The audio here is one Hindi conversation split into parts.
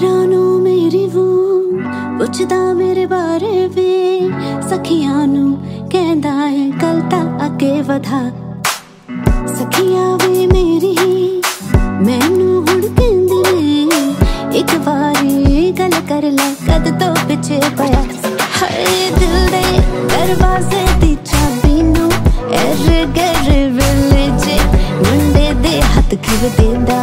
यारा नू मेरी वो पुछदा मेरे बारे वे सखियां नू कहंदा है कल ता अगे वधा। सखियां वे मेरी मैनू हुण कहंदे ने एक बारी गल कर ले कद तो पिछे पया। हाय दिल दे दरवाजे दी चाबी नू एर गर वेले जे मुंडे दे हथ किव देंदा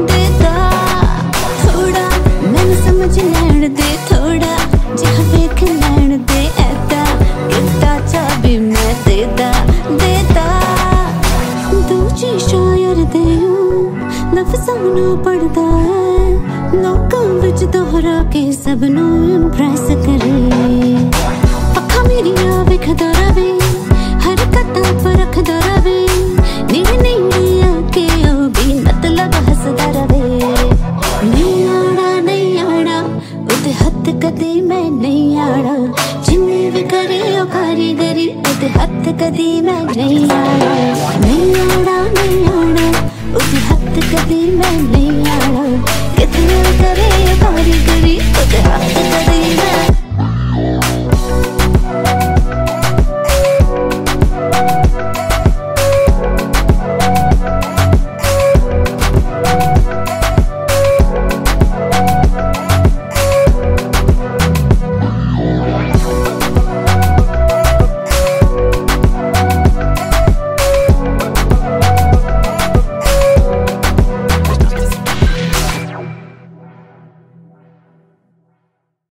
थोड़ा मैनू समझ लैण दे थोड़ा जिहा वेख लैण दे ऐदा किता चाबी मैं देदा दूजी शायर दे लफ्ज़ां नू पढ़दा है लोकां विच दोहरा के सब नू इंप्रेस करे। अखां मेरियां वेखदा रवे हरकतां परखदा रवे नीवे नीवे आके ओ भी मतलब हसदा रवे। नहीं आड़ा उते हथ कदी मैं नहीं आड़ा जिन्ने भी करे ओ कारीगरी उते हथ कदी मैं नहीं आड़ा। नहीं आड़ा उते हथ कदी मैं नहीं आड़ा कितने करे ओ कारीगरी